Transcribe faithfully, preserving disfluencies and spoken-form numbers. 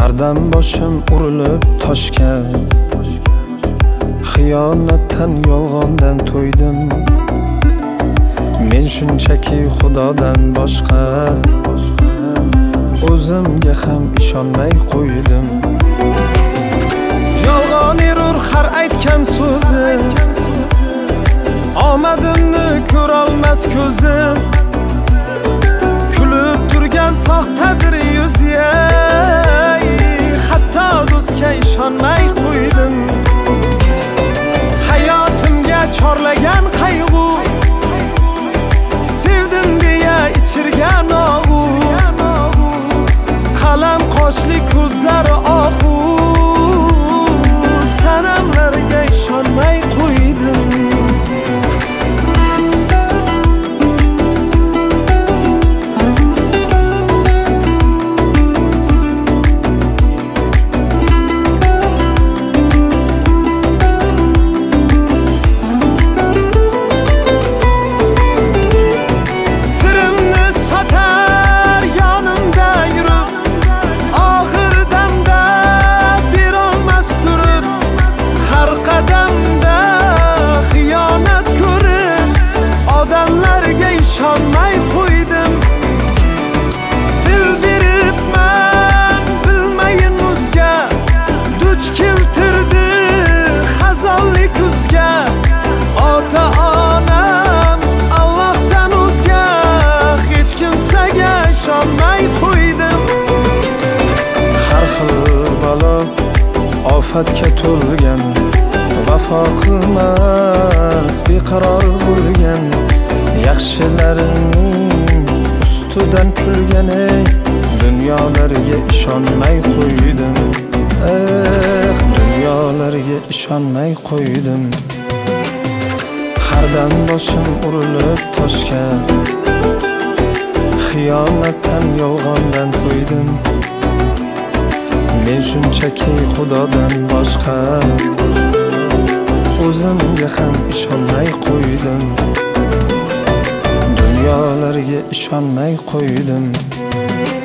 Hardam boshim urilib toshga, xiyonatdan, yolg'ondan to'ydim. Men shunchaki Xudodan boshqa o'zimga ham ishonmay qo'ydim. Yolg'on erur har aytgan so'zim, omadimni ko'rolmas ko'zim. Kulib turgan soxtadir yuziga, hatto do'stga ishonmay qo'ydim. Hayotimga chorlagan qayg'u, sevdim deya ichirgan og'u, qalam qoshli ko'zlari oqu, sanamlarga ishonmay qo'ydim. Ofatga to'lgan, vafo qilmas beqaror bo'lgan, yaxshilarning ustidan kulgan, ey dunyolarga ishonmay qo'ydim. Eh, dunyolarga ishonmay qo'ydim. Hardam boshim urilib toshga, xiyonatdan, yolg'ondan to'ydim. Men shunchaki Xudodan boshqa o'zimga ham ishonmay qo'ydim. Dunyolarga ishonmay qo'ydim.